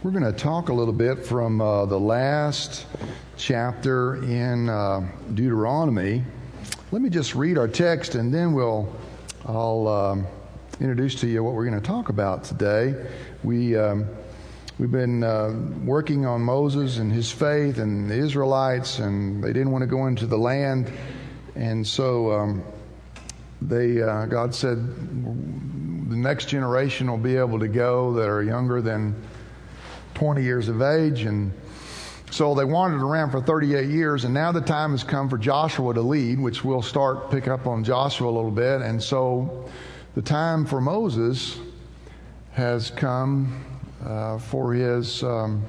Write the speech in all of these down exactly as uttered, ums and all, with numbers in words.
We're going to talk a little bit from uh, the last chapter in uh, Deuteronomy. Let me just read our text, and then we'll I'll um, introduce to you what we're going to talk about today. We um, we've been uh, working on Moses and his faith and the Israelites, and they didn't want to go into the land, and so um, they uh, God said the next generation will be able to go that are younger than twenty years of age. And so they wandered around for thirty-eight years, and now the time has come for Joshua to lead, which we'll start pick up on Joshua a little bit. And so the time for Moses has come uh, for his um,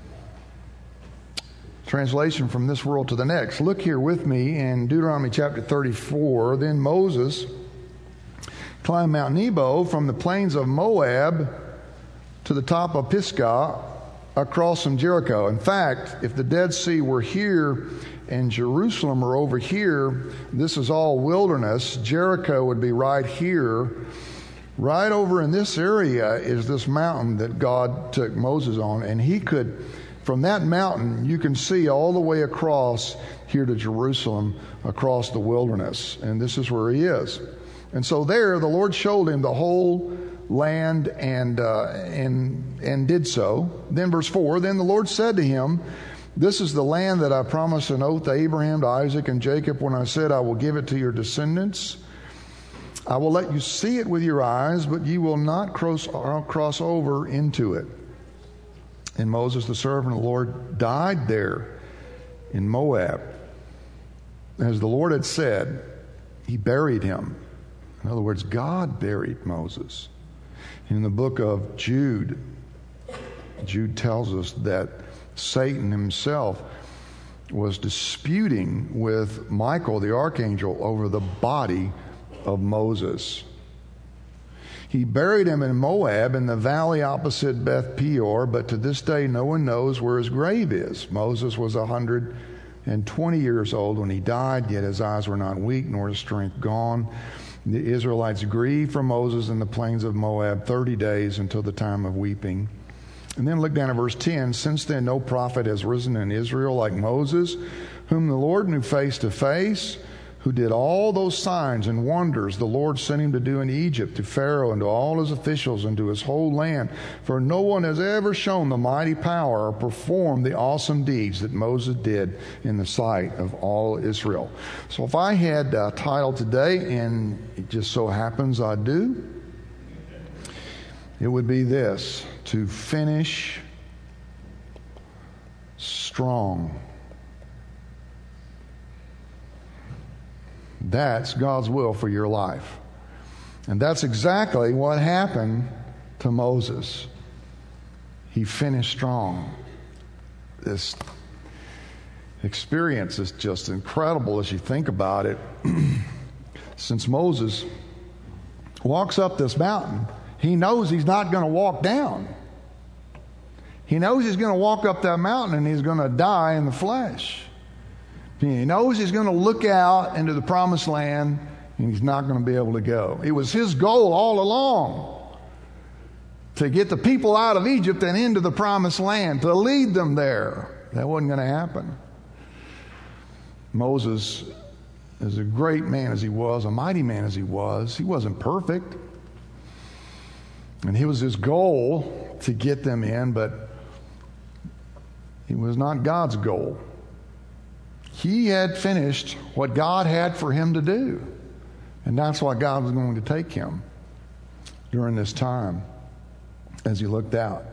translation from this world to the next. Look here with me in Deuteronomy chapter thirty-four. Then Moses climbed Mount Nebo from the plains of Moab to the top of Pisgah, across from Jericho. In fact, if the Dead Sea were here and Jerusalem were over here, this is all wilderness. Jericho would be right here. Right over in this area is this mountain that God took Moses on, and he could, from that mountain, you can see all the way across here to Jerusalem, across the wilderness. And this is where he is. And so there, the Lord showed him the whole land, and uh, and and did so. Then verse four, then the Lord said to him, this is the land that I promised an oath to Abraham, to Isaac, and Jacob, when I said I will give it to your descendants. I will let you see it with your eyes, but you will not cross, cross over into it. And Moses, the servant of the Lord, died there in Moab. As the Lord had said, he buried him. In other words, God buried Moses. In the book of Jude, Jude tells us that Satan himself was disputing with Michael the archangel over the body of Moses. He buried him in Moab in the valley opposite Beth Peor, but to this day no one knows where his grave is. Moses was one hundred twenty years old when he died, yet his eyes were not weak nor his strength gone. The Israelites grieved for Moses in the plains of Moab thirty days until the time of weeping. And then look down at verse ten. Since then no prophet has risen in Israel like Moses, whom the Lord knew face to face, who did all those signs and wonders the Lord sent him to do in Egypt, to Pharaoh and to all his officials and to his whole land. For no one has ever shown the mighty power or performed the awesome deeds that Moses did in the sight of all Israel. So if I had a title today, and it just so happens I do, it would be this: to finish strong. That's God's will for your life. And that's exactly what happened to Moses. He finished strong. This experience is just incredible as you think about it. Since Moses walks up this mountain, he knows he's not going to walk down. He knows he's going to walk up that mountain and he's going to die in the flesh. He knows he's going to look out into the promised land and he's not going to be able to go. It was his goal all along to get the people out of Egypt and into the promised land, to lead them there. That wasn't going to happen. Moses, as a great man as he was, a mighty man as he was, he wasn't perfect. And it was his goal to get them in, but it was not God's goal. He had finished what God had for him to do. And that's why God was going to take him during this time as he looked out.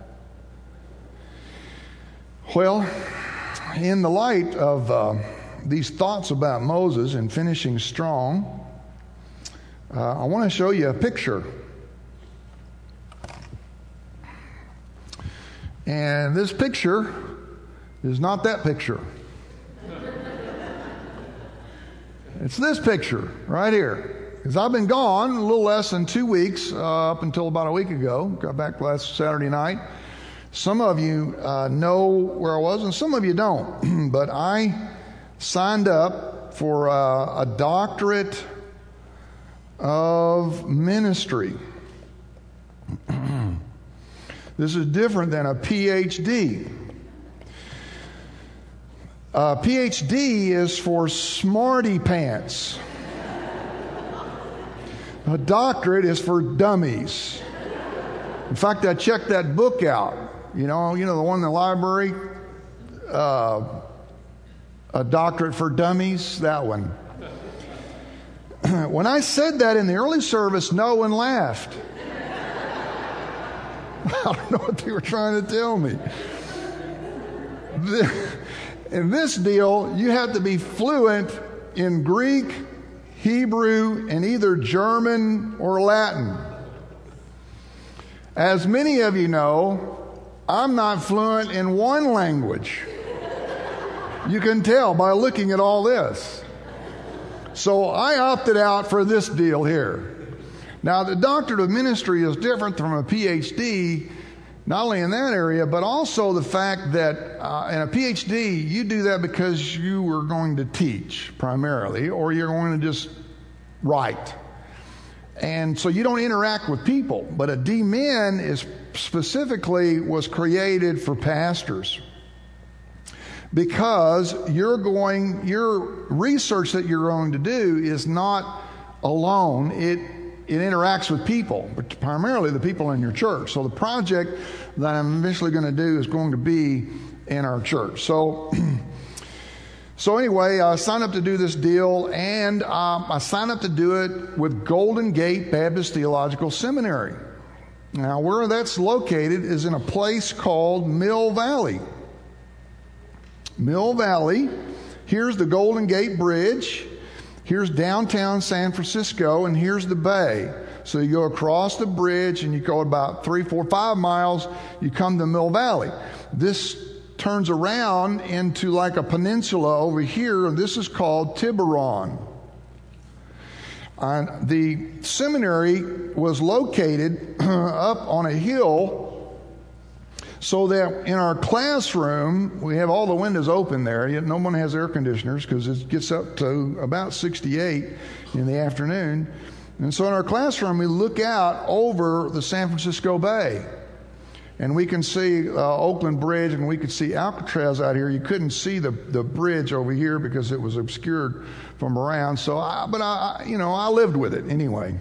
Well, in the light of uh, these thoughts about Moses and finishing strong, uh, I want to show you a picture. And this picture is not that picture. It's this picture right here. Because I've been gone a little less than two weeks, uh, up until about a week ago. Got back last Saturday night. Some of you uh, know where I was, and some of you don't. But I signed up for uh, a doctorate of ministry. This is different than a P H D. A P H D is for smarty pants. A doctorate is for dummies. In fact, I checked that book out. You know, you know the one in the library, uh, A Doctorate for Dummies. That one. When I said that in the early service, no one laughed. I don't know what they were trying to tell me. In this deal, you have to be fluent in Greek, Hebrew, and either German or Latin. As many of you know, I'm not fluent in one language. You can tell by looking at all this. So I opted out for this deal here. Now, the doctorate of ministry is different from a P H D, not only in that area, but also the fact that uh, in a P H D, you do that because you were going to teach primarily, or you're going to just write. And so you don't interact with people. But a D Min is specifically was created for pastors. Because you're going, your research that you're going to do is not alone. It it interacts with people, but primarily the people in your church. So the project that I'm eventually going to do is going to be in our church. So, so anyway, I signed up to do this deal, and um, I signed up to do it with Golden Gate Baptist Theological Seminary. Now, where that's located is in a place called Mill Valley. Mill Valley. Here's the Golden Gate Bridge. Here's downtown San Francisco, and here's the bay. So you go across the bridge, and you go about three, four, five miles, you come to Mill Valley. This turns around into like a peninsula over here, and this is called Tiburon. And the seminary was located up on a hill, so that in our classroom, we have all the windows open there. Yet no one has air conditioners because it gets up to about sixty-eight in the afternoon. And so in our classroom, we look out over the San Francisco Bay. And we can see uh, Oakland Bridge, and we could see Alcatraz out here. You couldn't see the, the bridge over here because it was obscured from around. So, I, but I, you know, I lived with it anyway.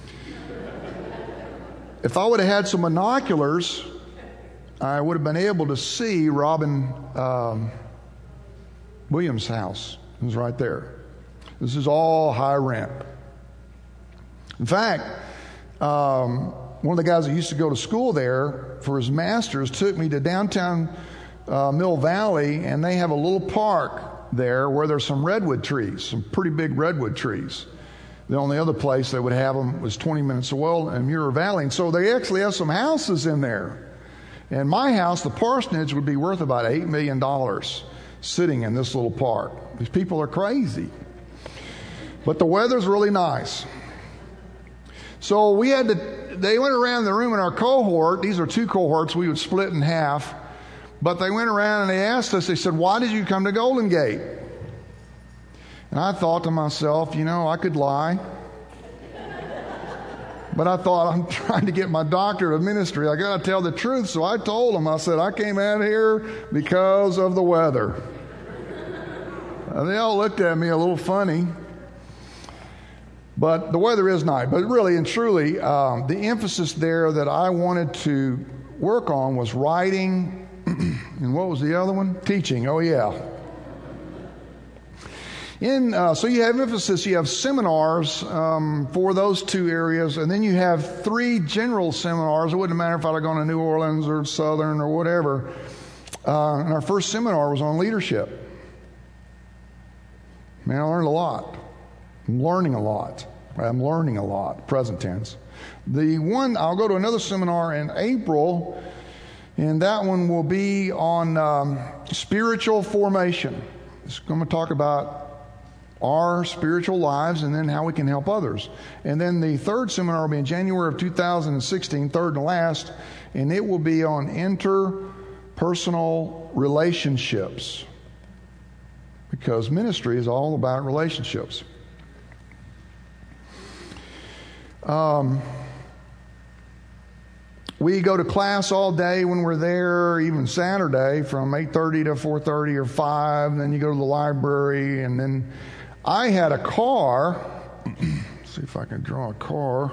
If I would have had some binoculars, I would have been able to see Robin um, Williams' house. It was right there. This is all high rent. In fact, um, one of the guys that used to go to school there for his master's took me to downtown uh, Mill Valley, and they have a little park there where there's some redwood trees, some pretty big redwood trees. The only other place they would have them was twenty minutes away in Muir Valley. And so they actually have some houses in there. And my house, the parsonage, would be worth about eight million dollars sitting in this little park. These people are crazy. But the weather's really nice. So we had to, they went around the room in our cohort. These are two cohorts. We would split in half. But they went around and they asked us, they said, why did you come to Golden Gate? And I thought to myself, you know, I could lie. But I thought, I'm trying to get my doctorate of ministry. I got to tell the truth. So I told them, I said, I came out here because of the weather. And they all looked at me a little funny. But the weather is nice. But really and truly, um, the emphasis there that I wanted to work on was writing. And what was the other one? Teaching. Oh, yeah. In, uh, so you have emphasis, you have seminars um, for those two areas, and then you have three general seminars. It wouldn't matter if I'd have gone to New Orleans or Southern or whatever. Uh, and our first seminar was on leadership. Man, I learned a lot. I'm learning a lot. I'm learning a lot, present tense. The one, I'll go to another seminar in April, and that one will be on um, spiritual formation. It's going to talk about our spiritual lives and then how we can help others. And then the third seminar will be in January of two thousand sixteen, third and last, and it will be on interpersonal relationships, because ministry is all about relationships. Um, we go to class all day when we're there, even Saturday from eight thirty to four thirty or five. And then you go to the library. And then I had a car. Let's see if I can draw a car.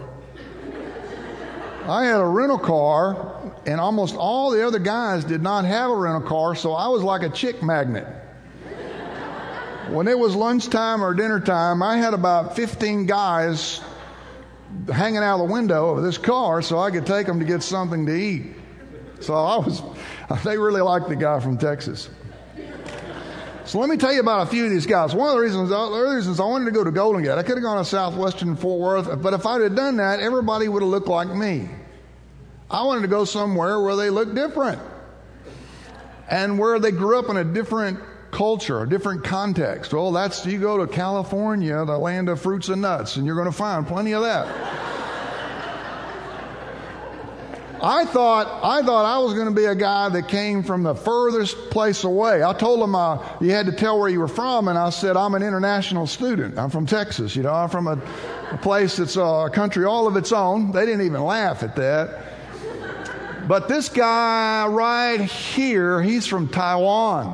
I had a rental car, and almost all the other guys did not have a rental car, so I was like a chick magnet. When it was lunchtime or dinner time, I had about fifteen guys hanging out the window of this car so I could take them to get something to eat. So I was, they really liked the guy from Texas. So let me tell you about a few of these guys. One of the reasons, the reasons I wanted to go to Golden Gate, I could have gone to Southwestern Fort Worth, but if I'd have done that, everybody would have looked like me. I wanted to go somewhere where they looked different and where they grew up in a different culture, a different context. Well, that's, you go to California, the land of fruits and nuts, and you're going to find plenty of that. I thought I thought I was going to be a guy that came from the furthest place away. I told them uh, you had to tell where you were from, and I said I'm an international student. I'm from Texas. You know, I'm from a, a place that's a country all of its own. They didn't even laugh at that. But this guy right here, he's from Taiwan.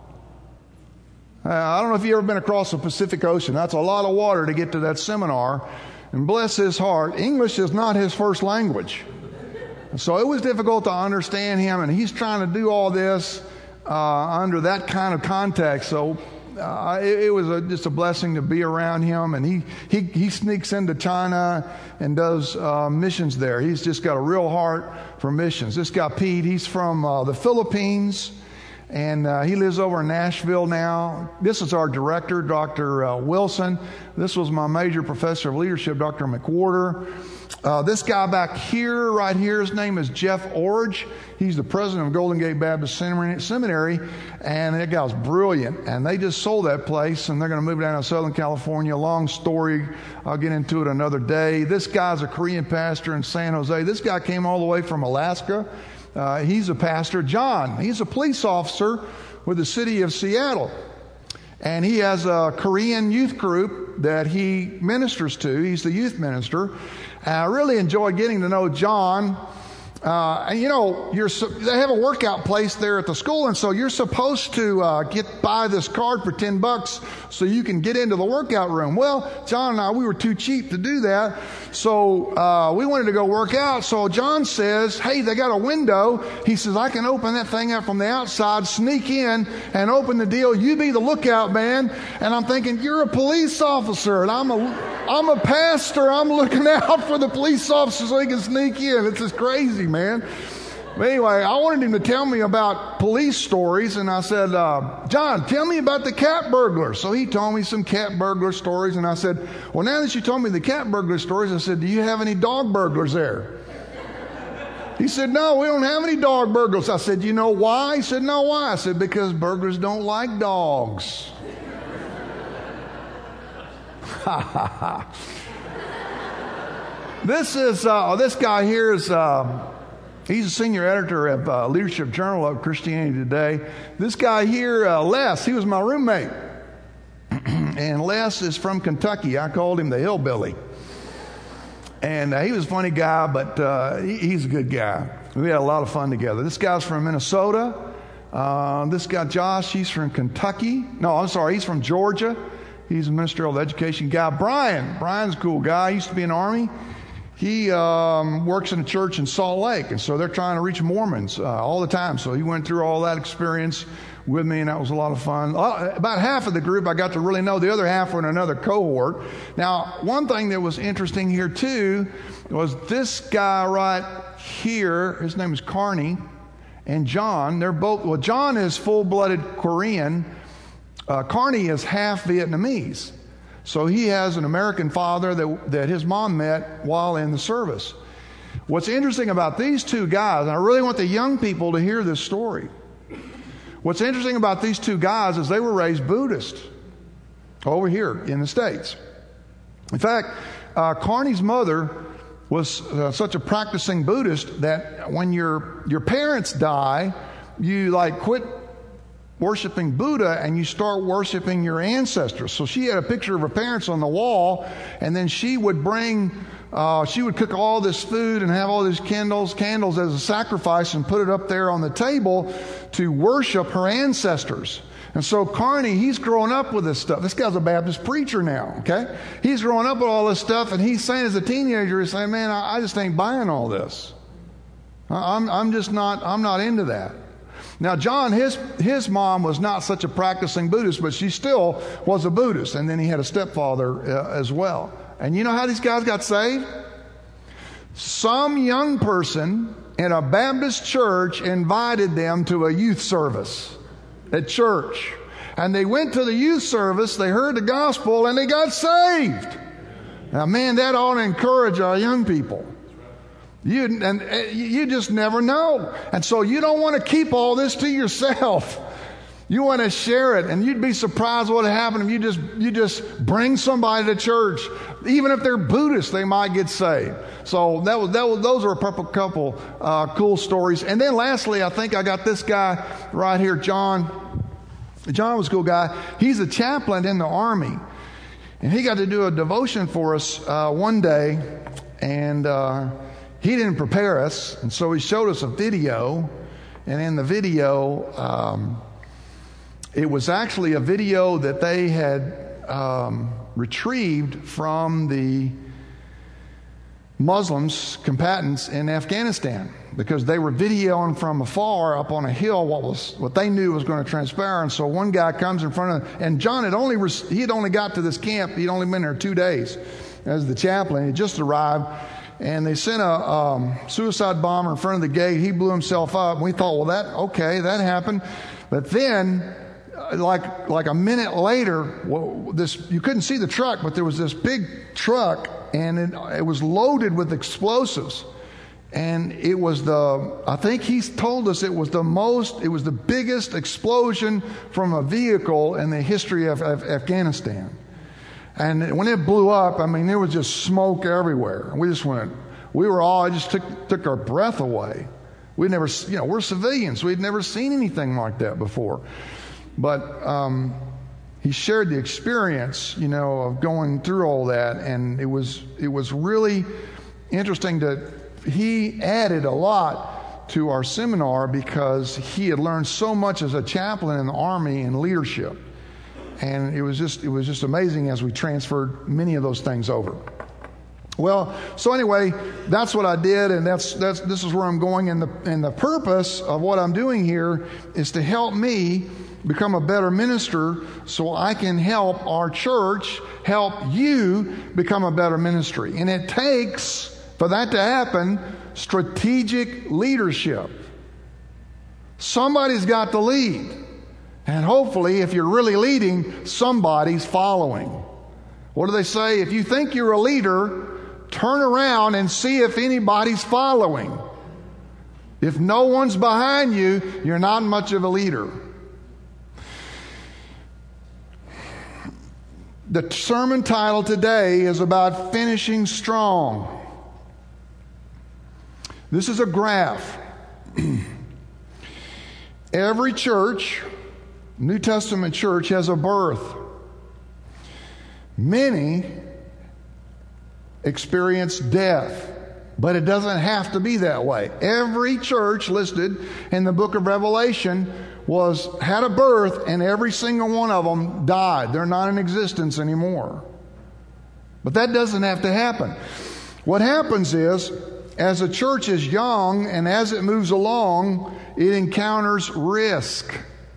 Uh, I don't know if you've ever been across the Pacific Ocean. That's a lot of water to get to that seminar. And bless his heart, English is not his first language. So it was difficult to understand him, and he's trying to do all this uh, under that kind of context. So uh, it, it was a, just a blessing to be around him. And he he, he sneaks into China and does uh, missions there. He's just got a real heart for missions. This guy Pete, he's from uh, the Philippines, and uh, he lives over in Nashville now. This is our director, Doctor Uh, Wilson. This was my major professor of leadership, Doctor McWhorter. Uh, this guy back here, right here, his name is Jeff Orge. He's the president of Golden Gate Baptist Seminary, and that guy's brilliant. And they just sold that place, and they're going to move down to Southern California. Long story. I'll get into it another day. This guy's a Korean pastor in San Jose. This guy came all the way from Alaska. Uh, he's a pastor. John, he's a police officer with the city of Seattle. And he has a Korean youth group that he ministers to. He's the youth minister. And I really enjoyed getting to know John. Uh, and you know, you're, they have a workout place there at the school, and so you're supposed to uh, get buy this card for ten bucks so you can get into the workout room. Well, John and I, we were too cheap to do that, so uh, we wanted to go work out. So John says, "Hey, they got a window." He says, "I can open that thing up from the outside, sneak in, and open the deal. You be the lookout man." And I'm thinking, "You're a police officer, and I'm a I'm a pastor. I'm looking out for the police officer so he can sneak in." It's just crazy, man. But anyway, I wanted him to tell me about police stories, and I said, uh, "John, tell me about the cat burglar." So he told me some cat burglar stories, and I said, "Well, now that you told me the cat burglar stories," I said, "do you have any dog burglars there?" He said, "No, we don't have any dog burglars." I said, "You know why?" He said, "No, why?" I said, "Because burglars don't like dogs." Ha ha ha. This is, uh, this guy here is, uh, he's a senior editor of uh, Leadership Journal of Christianity Today. This guy here, uh, Les, he was my roommate. And Les is from Kentucky. I called him the hillbilly. And uh, he was a funny guy, but uh, he, he's a good guy. We had a lot of fun together. This guy's from Minnesota. Uh, this guy, Josh, he's from Kentucky. No, I'm sorry, he's from Georgia. He's a ministerial education guy. Brian, Brian's a cool guy. He used to be in the Army. He um, works in a church in Salt Lake, and so they're trying to reach Mormons uh, all the time. So he went through all that experience with me, and that was a lot of fun. Uh, about half of the group I got to really know. The other half were in another cohort. Now, one thing that was interesting here, too, was this guy right here. His name is Carney, and John. They're both, well, John is full-blooded Korean. Uh, Carney is half Vietnamese. So he has an American father that, that his mom met while in the service. What's interesting about these two guys, and I really want the young people to hear this story. What's interesting about these two guys is they were raised Buddhist over here in the States. In fact, uh, Carney's mother was uh, such a practicing Buddhist that when your your parents die, you like quit worshiping Buddha and you start worshiping your ancestors. So she had a picture of her parents on the wall, and then she would bring uh, she would cook all this food and have all these candles, candles as a sacrifice and put it up there on the table to worship her ancestors. And so Carney, he's growing up with this stuff. This guy's a Baptist preacher now, okay? He's growing up with all this stuff, and he's saying as a teenager, he's saying, man, I, I just ain't buying all this. I'm, I'm just not, I'm not into that. Now, John, his, his mom was not such a practicing Buddhist, but she still was a Buddhist. And then he had a stepfather uh, as well. And you know how these guys got saved? Some young person in a Baptist church invited them to a youth service at church. And they went to the youth service, they heard the gospel, and they got saved. Now, man, that ought to encourage our young people. You, and you just never know. And so you don't want to keep all this to yourself. You want to share it, and you'd be surprised what would happen if you just you just bring somebody to church. Even if they're Buddhist, they might get saved. So that was that was those are a couple, couple uh, cool stories. And then lastly, I think I got this guy right here, John. John was a cool guy. He's a chaplain in the Army, and he got to do a devotion for us uh, one day, and uh, he didn't prepare us, and so he showed us a video, and in the video. Um, It was actually a video that they had um, retrieved from the Muslims, combatants in Afghanistan, because they were videoing from afar up on a hill what was what they knew was going to transpire. And so one guy comes in front of, and John had only he had only got to this camp. He'd only been there two days as the chaplain. He just arrived, and they sent a um, suicide bomber in front of the gate. He blew himself up. And we thought, well, that okay, that happened, but then. Like like a minute later, well, this you couldn't see the truck, but there was this big truck, and it, it was loaded with explosives. And it was the, I think he's told us it was the most, it was the biggest explosion from a vehicle in the history of, of Afghanistan. And when it blew up, I mean, there was just smoke everywhere. And we just went, we were all, it just took took our breath away. We'd never, you know, we're civilians. We'd never seen anything like that before. But um, he shared the experience, you know, of going through all that, and it was it was really interesting that he added a lot to our seminar because he had learned so much as a chaplain in the Army and leadership, and it was just it was just amazing as we transferred many of those things over. Well, so anyway, that's what I did, and that's that's this is where I'm going, and the and the purpose of what I'm doing here is to help me become a better minister so I can help our church, help you become a better ministry. And it takes, for that to happen, strategic leadership. Somebody's got to lead. And hopefully, if you're really leading, somebody's following. What do they say? If you think you're a leader, turn around and see if anybody's following. If no one's behind you, you're not much of a leader. The sermon title today is about finishing strong. This is a graph. Every church, New Testament church, has a birth. Many experience death, but it doesn't have to be that way. Every church listed in the book of Revelation was had a birth, and every single one of them died. They're not in existence anymore. But that doesn't have to happen. What happens is, as a church is young and as it moves along, it encounters risk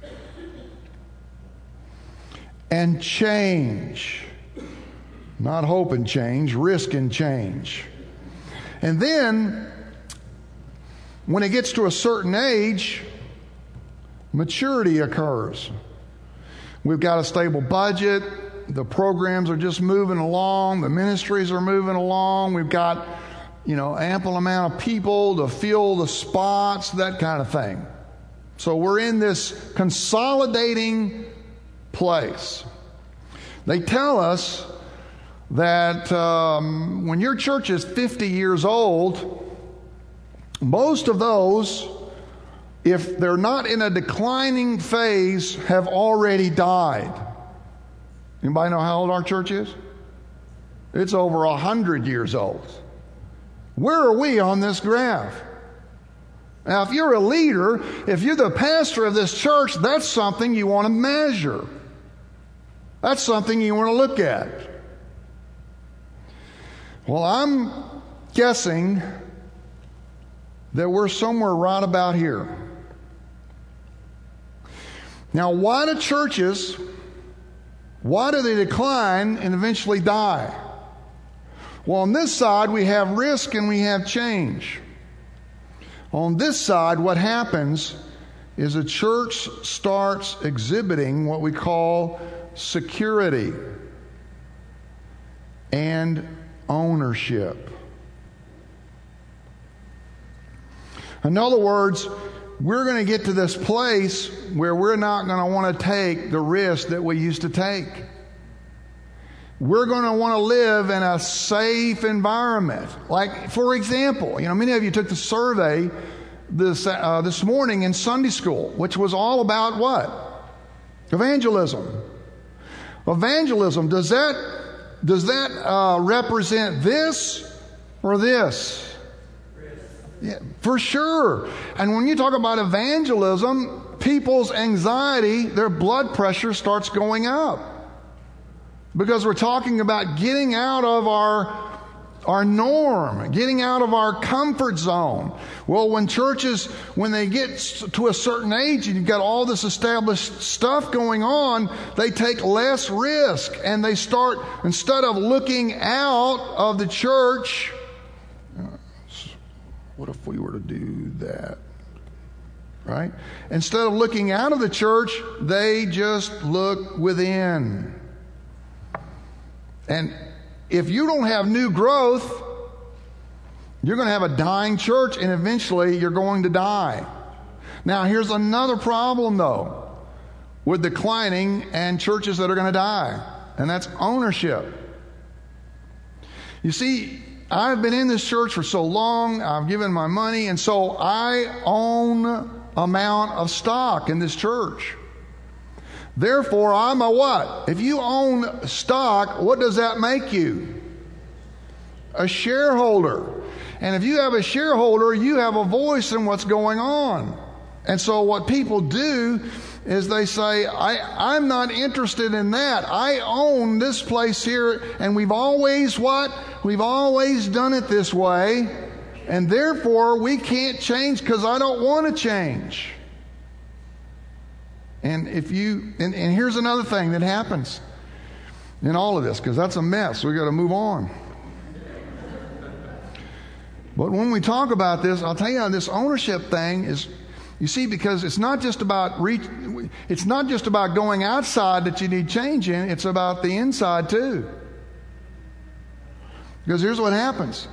and change. Not hope and change, risk and change. And then, when it gets to a certain age, maturity occurs. We've got a stable budget. The programs are just moving along. The ministries are moving along. We've got, you know, ample amount of people to fill the spots, that kind of thing. So we're in this consolidating place. They tell us that um, when your church is fifty years old, most of those, if they're not in a declining phase, have already died. Anybody know how old our church is? It's over a hundred years old. Where are we on this graph? Now, if you're a leader, if you're the pastor of this church, that's something you want to measure. That's something you want to look at. Well, I'm guessing that we're somewhere right about here. Now, why do churches, why do they decline and eventually die? Well, on this side, we have risk and we have change. On this side, what happens is a church starts exhibiting what we call security and ownership. In other words, we're going to get to this place where we're not going to want to take the risk that we used to take. We're going to want to live in a safe environment. Like, for example, you know, many of you took the survey this uh, this morning in Sunday school, which was all about what? Evangelism. Evangelism, does that does that uh, represent this or this? Yeah, for sure. And when you talk about evangelism, people's anxiety, their blood pressure starts going up. Because we're talking about getting out of our, our norm, getting out of our comfort zone. Well, when churches, when they get to a certain age and you've got all this established stuff going on, they take less risk and they start, instead of looking out of the church, what if we were to do that? Right? Instead of looking out of the church, they just look within. And if you don't have new growth, you're going to have a dying church, and eventually you're going to die. Now, here's another problem, though, with declining and churches that are going to die, and that's ownership. You see, I've been in this church for so long, I've given my money, and so I own amount of stock in this church. Therefore, I'm a what? If you own stock, what does that make you? A shareholder. And if you have a shareholder, you have a voice in what's going on. And so what people do is they say, I, I'm not interested in that. I own this place here, and we've always what? We've always done it this way, and therefore we can't change because I don't want to change. And if you, and, and here's another thing that happens in all of this, because that's a mess. We got to move on. But when we talk about this, I'll tell you, this ownership thing is, you see, because it's not just about reach, it's not just about going outside that you need change in. It's about the inside too. Because here's what happens.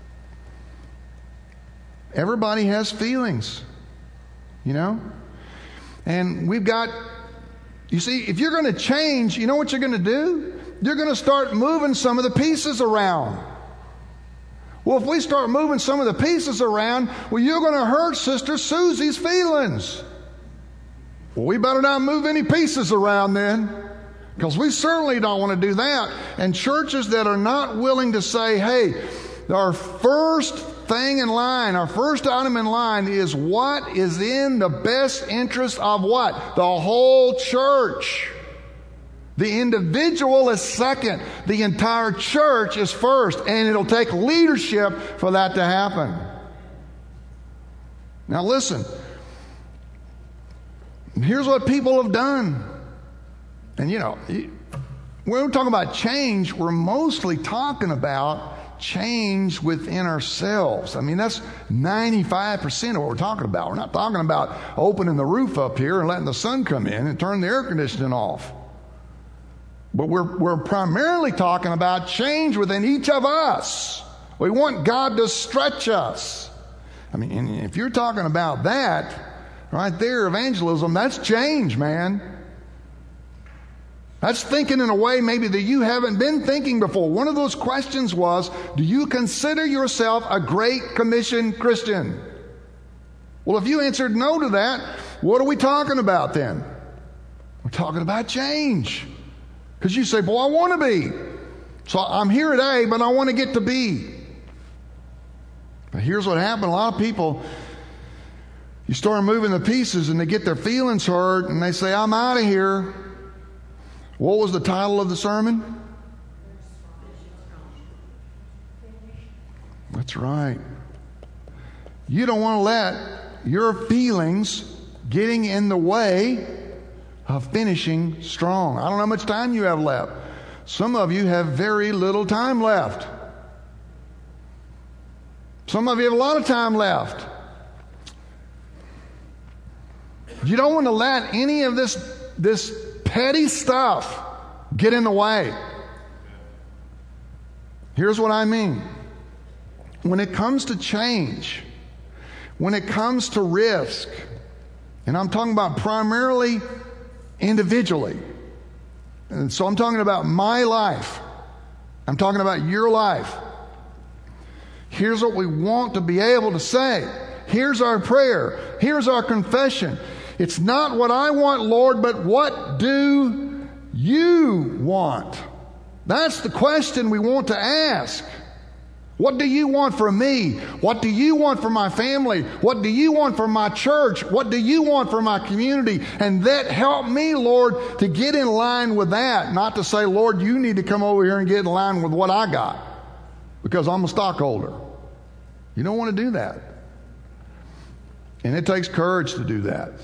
Everybody has feelings, you know. And we've got, you see, if you're going to change, you know what you're going to do? You're going to start moving some of the pieces around. Well, if we start moving some of the pieces around, well, you're going to hurt Sister Susie's feelings. Well, we better not move any pieces around then, because we certainly don't want to do that. And churches that are not willing to say, hey, our first thing in line, our first item in line is what is in the best interest of what? The whole church. The individual is second. The entire church is first. And it'll take leadership for that to happen. Now listen. Here's what people have done. And you know, when we're talking about change, we're mostly talking about change within ourselves. I mean, that's ninety-five percent of what we're talking about. We're not talking about opening the roof up here and letting the sun come in and turn the air conditioning off. But we're, we're primarily talking about change within each of us. We want God to stretch us. I mean, if you're talking about that, right there, evangelism, that's change, man. That's thinking in a way maybe that you haven't been thinking before. One of those questions was, do you consider yourself a Great Commission Christian? Well, if you answered no to that, what are we talking about then? We're talking about change. Because you say, boy, I want to be. So I'm here today, but I want to get to be. But here's what happened. A lot of people, you start moving the pieces and they get their feelings hurt and they say, I'm out of here. What was the title of the sermon? That's right. You don't want to let your feelings getting in the way of finishing strong. I don't know how much time you have left. Some of you have very little time left. Some of you have a lot of time left. You don't want to let any of this, this petty stuff get in the way. Here's what I mean. When it comes to change, when it comes to risk, and I'm talking about primarily individually. And so I'm talking about my life. I'm talking about your life. Here's what we want to be able to say. Here's our prayer. Here's our confession. It's not what I want, Lord, but what do you want? That's the question we want to ask. What do you want from me? What do you want from my family? What do you want from my church? What do you want from my community? And that help me, Lord, to get in line with that. Not to say, Lord, you need to come over here and get in line with what I got because I'm a stockholder. You don't want to do that. And it takes courage to do that.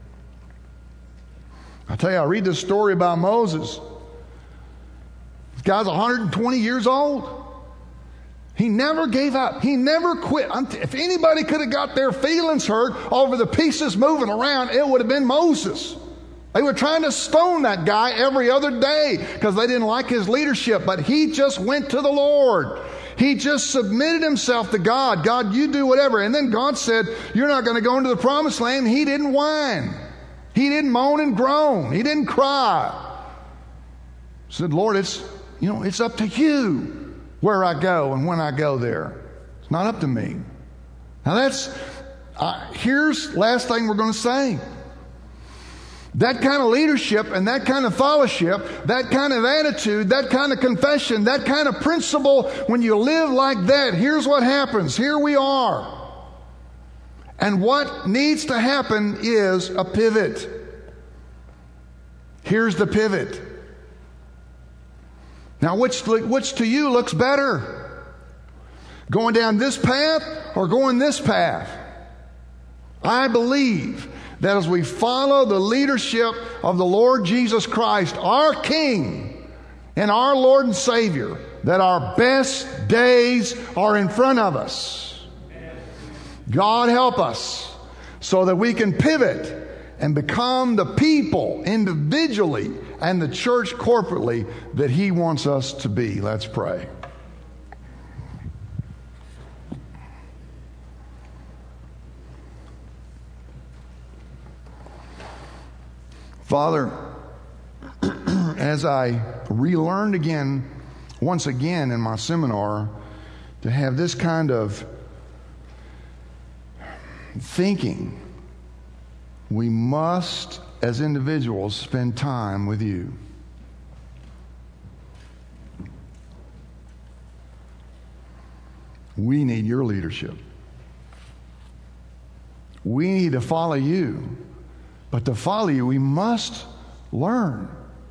I tell you, I read this story about Moses. This guy's one hundred twenty years old. He never gave up. He never quit. If anybody could have got their feelings hurt over the pieces moving around, it would have been Moses. They were trying to stone that guy every other day because they didn't like his leadership. But he just went to the Lord. He just submitted himself to God. God, you do whatever. And then God said, you're not going to go into the promised land. He didn't whine. He didn't moan and groan. He didn't cry. He said, Lord, it's, you know, it's up to you where I go and when I go there. It's not up to me. Now that's, uh, here's last thing we're going to say. That kind of leadership and that kind of fellowship, that kind of attitude, that kind of confession, that kind of principle, when you live like that, here's what happens. Here we are. And what needs to happen is a pivot. Here's the pivot. Now, which, which to you looks better? Going down this path or going this path? I believe that as we follow the leadership of the Lord Jesus Christ, our King and our Lord and Savior, that our best days are in front of us. God help us so that we can pivot and become the people individually and the church corporately that He wants us to be. Let's pray. Father, as I relearned again, once again in my seminar, to have this kind of thinking, we must, as individuals, spend time with you. We need your leadership. We need to follow you. But to follow you, we must learn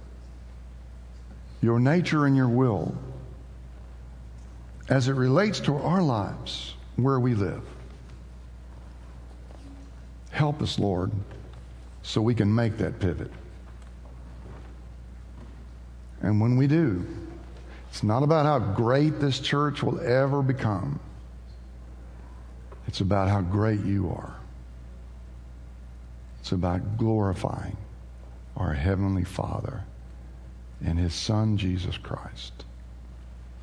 your nature and your will as it relates to our lives, where we live. Help us, Lord, so we can make that pivot. And when we do, it's not about how great this church will ever become. It's about how great you are. It's about glorifying our Heavenly Father and His Son, Jesus Christ.